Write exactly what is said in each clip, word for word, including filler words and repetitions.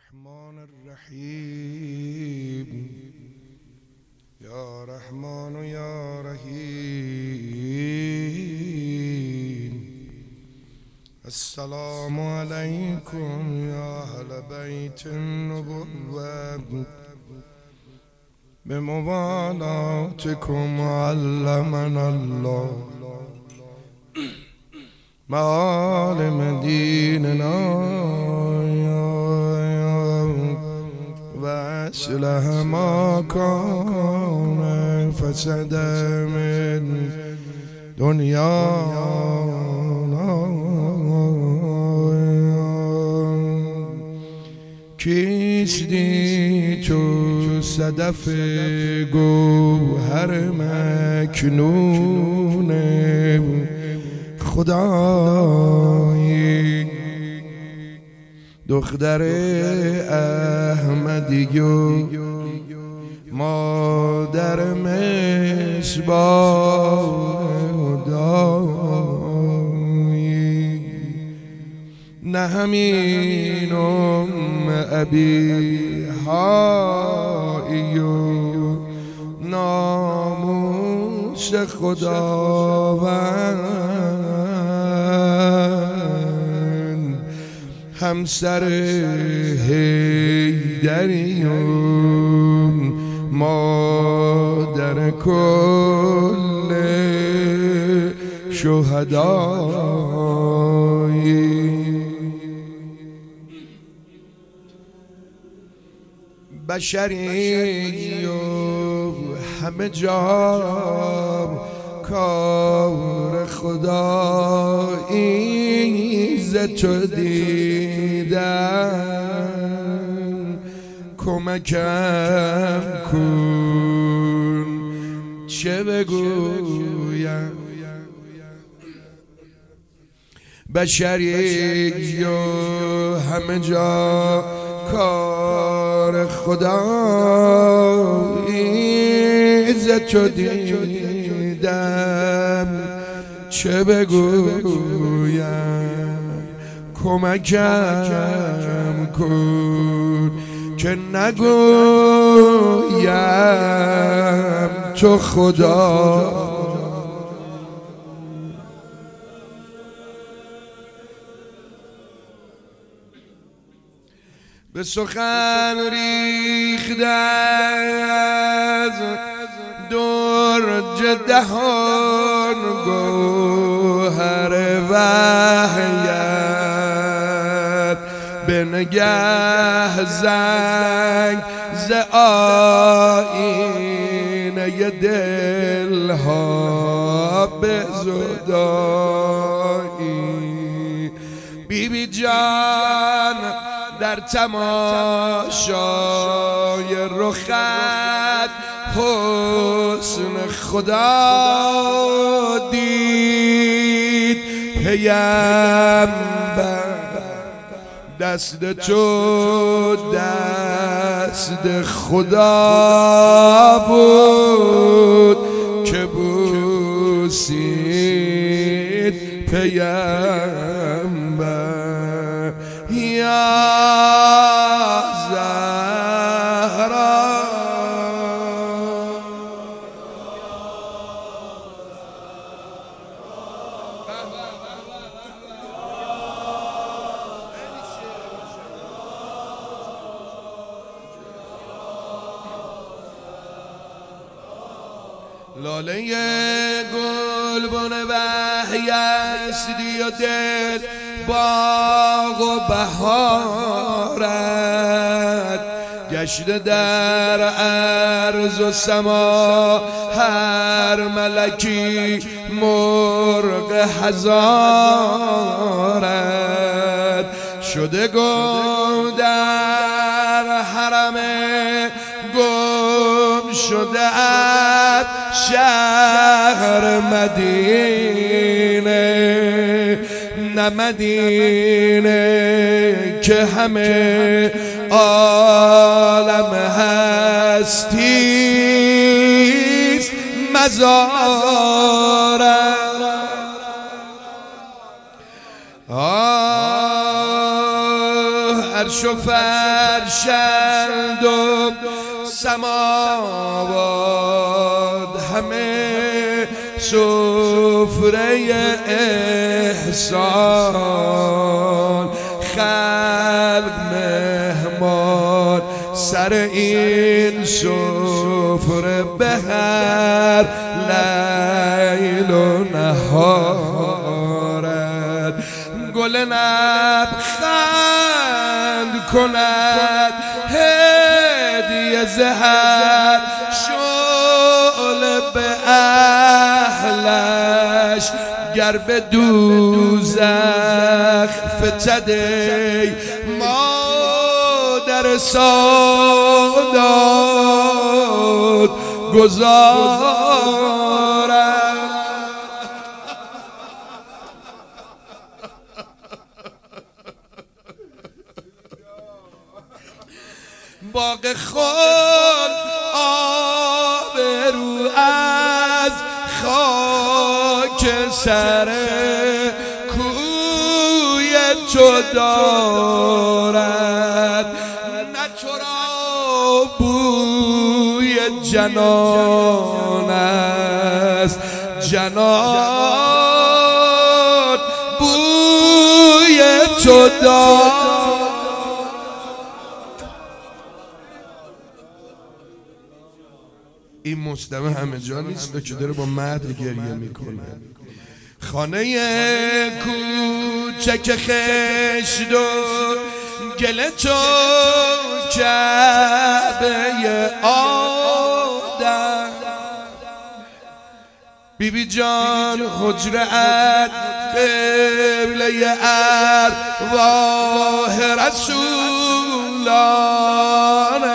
الرحمن الرحيم يا رحمن يا رحيم السلام عليكم يا أهل بيت النبوة بموالاتكم علمنا الله معالم ديننا وأصلح ما كان فسد من دنيانا کیستی تو صدف گوهر مکنون خدایی دختر احمدی و مادر مصباح دایی نه همین ام ابی هایی و ناموس خداوند همسر حیدری و مادر کل شهدایی بشری و همه جا کار خدایی ز تو دیدم کمکم کن چه بگویم بشری و همه جا کار خدایی ز تو دیدم چه بگویم کمکم کن که نگویم تو خدا به سخن ریخته از درج دهان گوهر وحیت به نگه زنگ ز آینه دلها به زدایی بی بی جان در تماشای رخت حسن خدا دید پیامبر دست تو دست خدا بود که بوسید پیامبر یا زهرا لاله گلبن وحی استی و دل باغ و بهارت گشته در عرض و سما هر ملکی مرغ هزارت شده گم در حرم گم شده از شهر مدینه نه مدینه که همه عالم هستیست مزارم فرش و فرشند و سماوات همه سفره احسان، خلق مهمان سر این سفره به هر لیل و نهارت، گل نبخند کند هدیه زهر شعله به اهلش، گر به دوزخ فتده مادر سادات گذارد. باغ خود آبرو از خاک سر کوی تو دارد، نه تو را بوی جنان است، جنان بوی تو دارد. این مستمع همه جا نیست که داره با مدح گریه میکنه. خانه کوچک خشت و گل تو کعبه آدم، بی بی جان حجرت قبله ارواح رسولان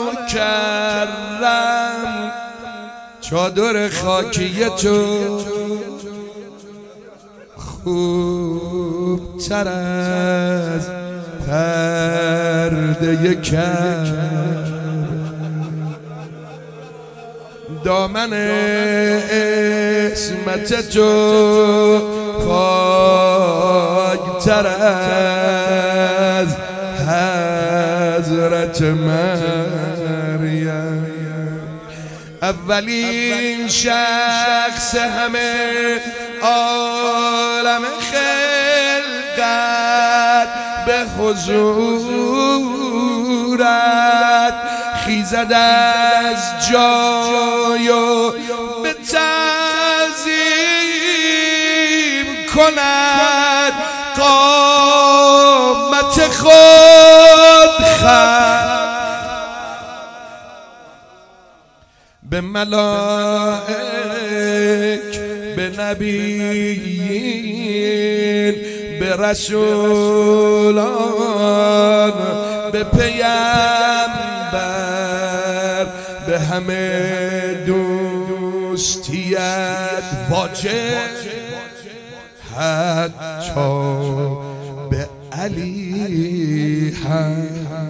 مکرم، چادر خاکی تو خوب تر از پرده کعبه، دامن عصمت تو پاک تر از حضرت مریم، اولین شخص همه عالم خلقت به حضورت خیزد از جای و به تعظیم کند قامت خود خلق، به ملائک به نبیین به رسولان به پیامبر به همه دوستیت واجب، حتی به علی هم.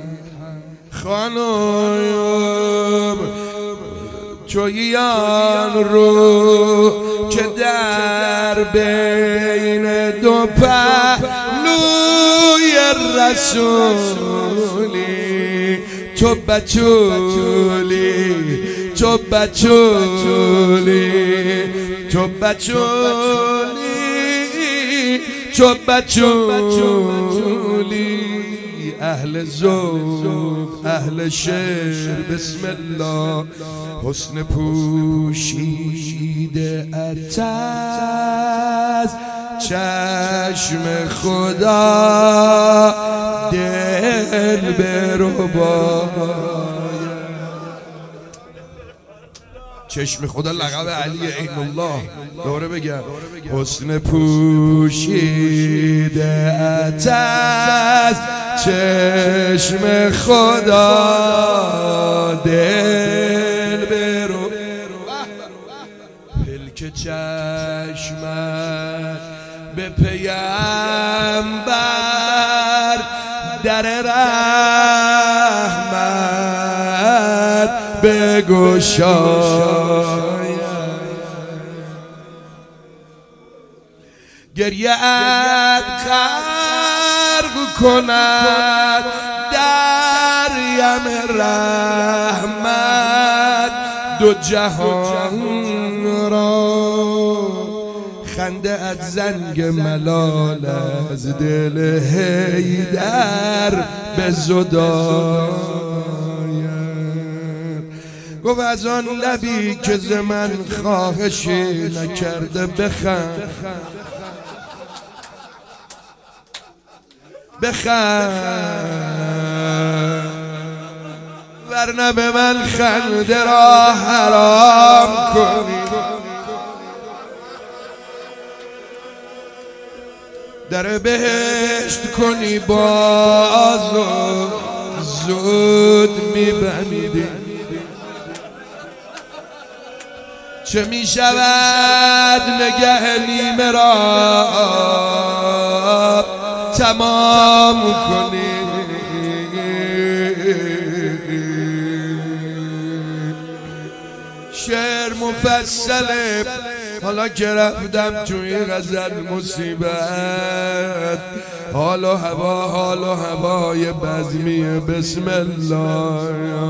خانم چویان رو که در بین دو پهلوی رسولی، تو بچولی تو بچولی تو بچولی تو بچولی، اهل ذوق اهل شعر بسم الله، حسن پوشیده اتز چشم خدا دل برباید. چشم خدا لقب علی عین الله، دوره بگم حسن پوشیده اتز چشم خدا دل برو، پلک چشمت به پیامبر در رحمت بگشاید، گریه‌ات خرق کند مریم رحمت دو جهان را، خنده از زنگ ملال از دل حیدر به زداید. گفت از آن لبی که ز من خواهشی نکرده بخند بخند، ورنه به من خنده را حرام کنی. در بهشت کنی باز و زود میبندی. چه می شود نگه نیمه را تمام کنی. شعر مفصله، حالا که رفتم توی غزل مصیبت، حال و هوا حال و هوای بزمی بسم الله.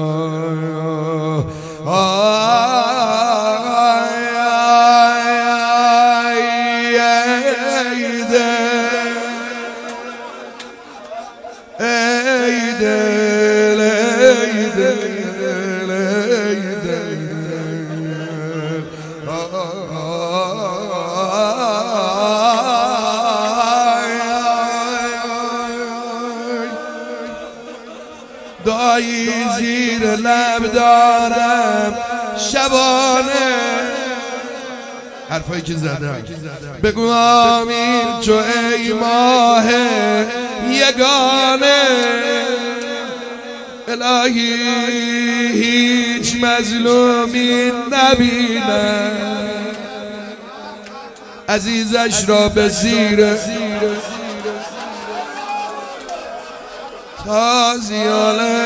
دایی زیر لب دارم شبانه، حرفایی که زدم بگو آمین تو ای ماه یگانه. الهی هیچ مظلومی نبینم، عزیزش را به زیر تازیانه.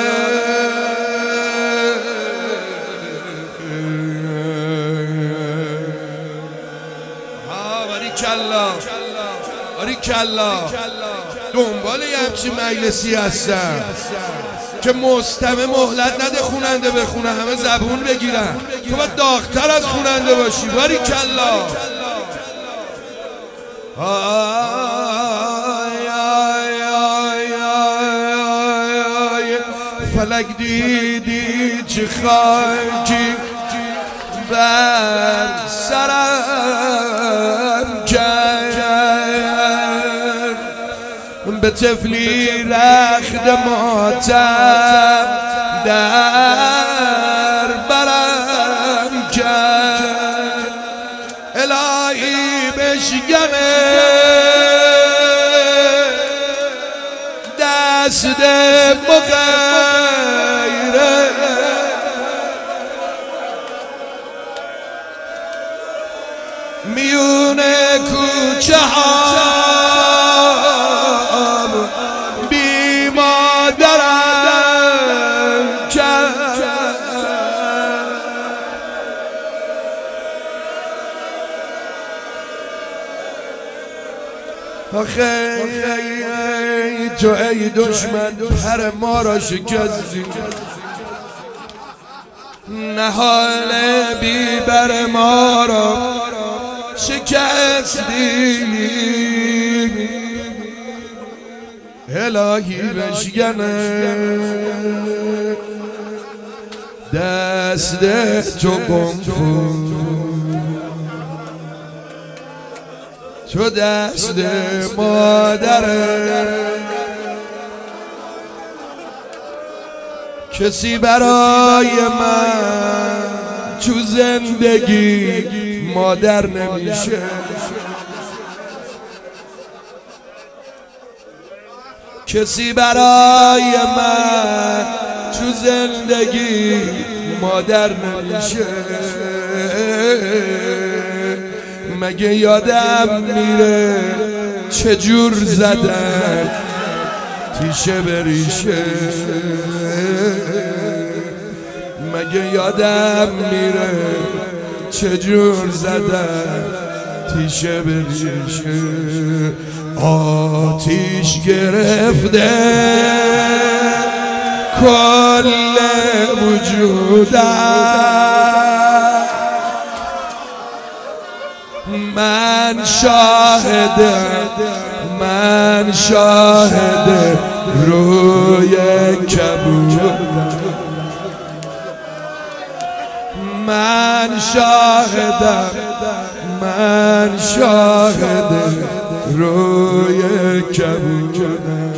ها باری کلا باری کلا دنبال یه همچین مجلسی هستم که مستمع مهلت نده خوننده بخونه، همه زبون بگیرن. تو باید داغ‌تر از خوننده باشی. باری کلا. فلک دیدی چه خاکی بر سرم کرد، به طفلی رخت ماتم در برم کرد. الهی بشکنه دست مغیره، میون کوچه ها بی مادرم کرد. آخه تو ای دشمن پر ما را شکستی، نهال بی بر ما را شکستی. الهی بشکنه دست تو قنفو، تو دست مادره. کسی برای من تو زندگی مادر نمیشه، کسی برای من تو زندگی مادر نمیشه. مگه یادم میره چجور زدن تیشه بریشه، مگه یادم میره چجور زدن تیشه بریشه. آتیش گرفته کل کل وجودم، من شاهدم، من شاهد روی کبودم، من شاهدم، من شاهد روی کبودم.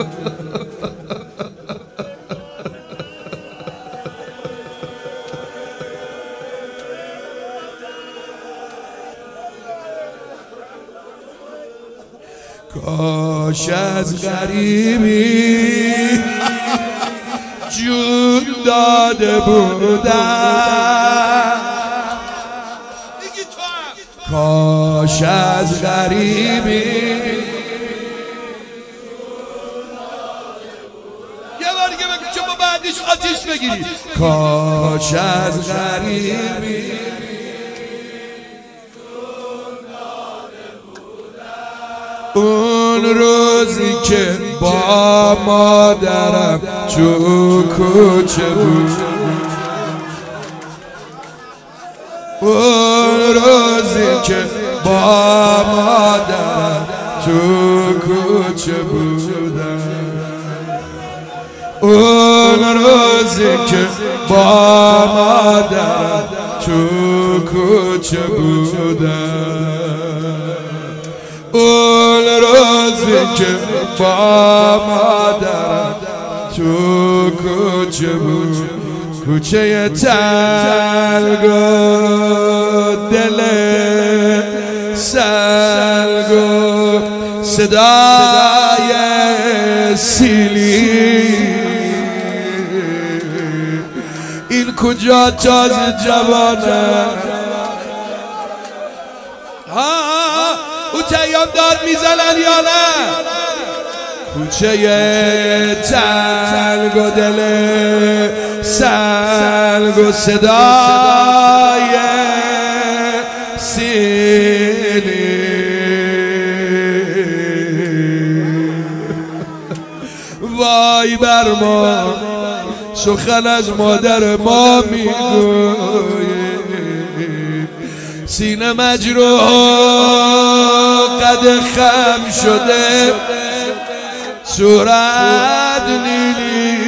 کاش از غریبی جون داده بودم، کاش از غریبی یه بار دیگه بگو چون با بعدش آتیش بگیری. کاش از غریبی اون روزی که با مادرم تو کوچه بود، اون روزی که با مادرم تو کوچه بودم، اون روزی که با مادرم تو کوچه بودم، اون روزی که با مادرم تو کوچه بود، کوچه تنگ و دل سنگ و صدای سیلی، این کجا تازه جوانه او تیام داد میزنن یا نه؟ کوچه تنگ و دل سنگ و صدای سیلی، وای بر ما سخن از مادر ما میگوی، سینه مجروح قد خم شده، صورت نیلی،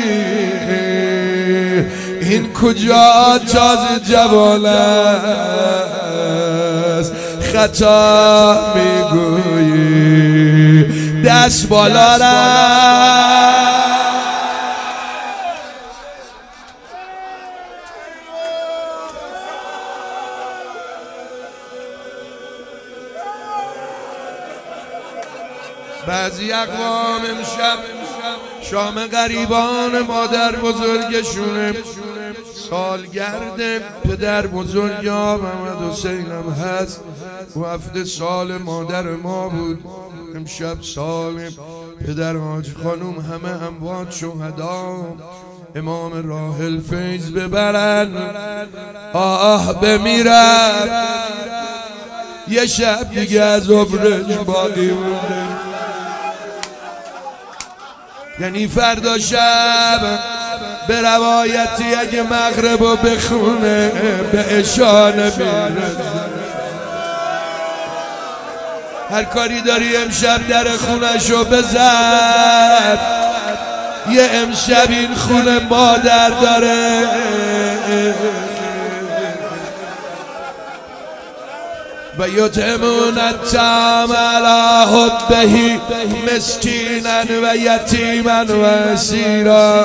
این کجا تازه جوان است، خطا میگویی دست بالا رفت. بعضی اقوام امشب شام غریبان مادر بزرگشونه، سالگرد پدر بزرگ محمد حسینم هست و هفته سال مادر ما بود. امشب سال پدر حاج خانوم، همه اموات شهدا امام راحل فیض ببرن. آه بمیرم یه شب دیگه از عمرش باقی مونده، یعنی فردا شب به روایتی اگه مغربو بخونه به اشانه میرسه. هر کاری داری امشب در خونشو بزن، یه امشب این خونه مادر داره. و یطعمون الطعام علی حبه مسکینا و یتیما و اسیرا.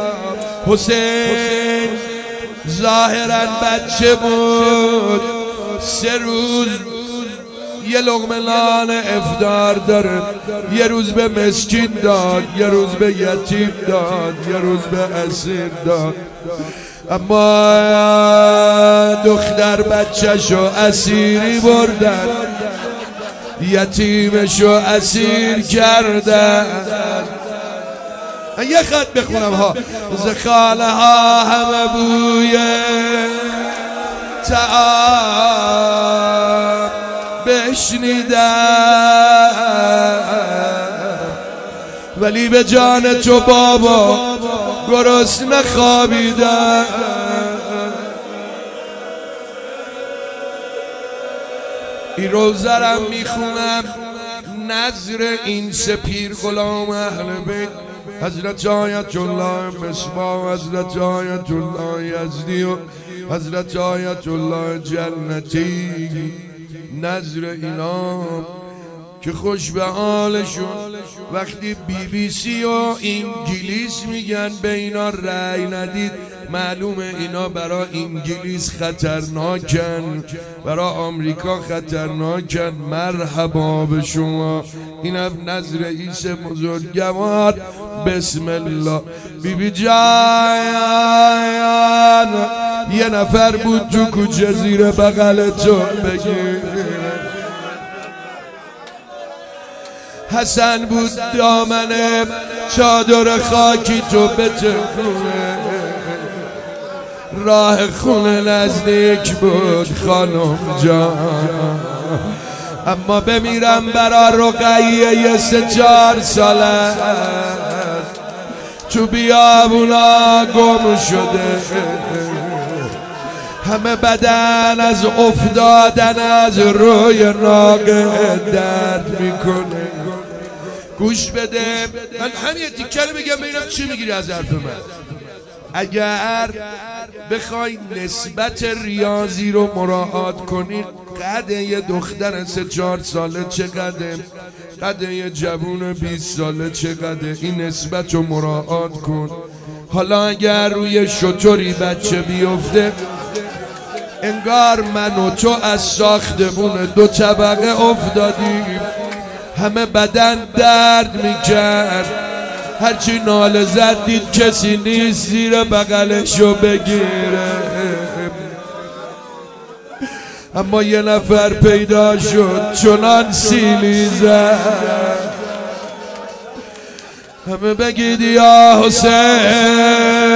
حسین ظاهرا بچه بود، سه روز یه لقمه نان افطار داره، یه روز به مسکین داد، یه روز به یتیم داد، یه روز به اسیر داد. اما دختر بچه‌شو اسیری بردن، یتیمشو اسیر کردن. یه خط بخونم ها. زخانه ها همه بوی طعام بشنیدن، ولی به جان تو بابا گرسنه خوابیدن. این روزرم میخونم نظر این سپیر غلام اهل بیت حضرت آیت الله مصباح، حضرت آیت الله یزدی و حضرت آیت الله جنتی. نظر اینا که خوش به حالشون وقتی بی بی سی و انگلیس میگن به اینا رأی ندید، معلومه اینا برای انگلیس خطرناکن، برای آمریکا خطرناکن. مرحبا به شما. اینم نظر عیسی بزرگوار. بسم الله. بی بی جان یه نفر بود تو کوچه زیر بغل تو بگیر. حسن بود دامنه چادر خاکی تو بتکونه، راه خونه نزدیک بود خانم جان. اما بمیرم برا رقیه یه سه چار ساله تو بیابونا گم شده، همه بدن از افتادن از روی ناقه درد میکنه. گوش بده، من همین تیکه رو بگم ببینم چی میگیری از حرف من. اگر بخوای نسبت ریاضی رو مراعات کنی، قد یه دختر سه چهار ساله چقدره، قد یه جوون بیست ساله چقدره، این نسبت رو مراعات کن. حالا اگر روی شطوری بچه بیفته، انگار من و تو از ساختمون دو طبقه افتادیم، همه بدن درد میکرد، هرچی ناله زد دید کسی نیست زیر بغلشو بگیره. اما یه نفر پیدا شد چنان سیلی زد، همه بگید یا حسین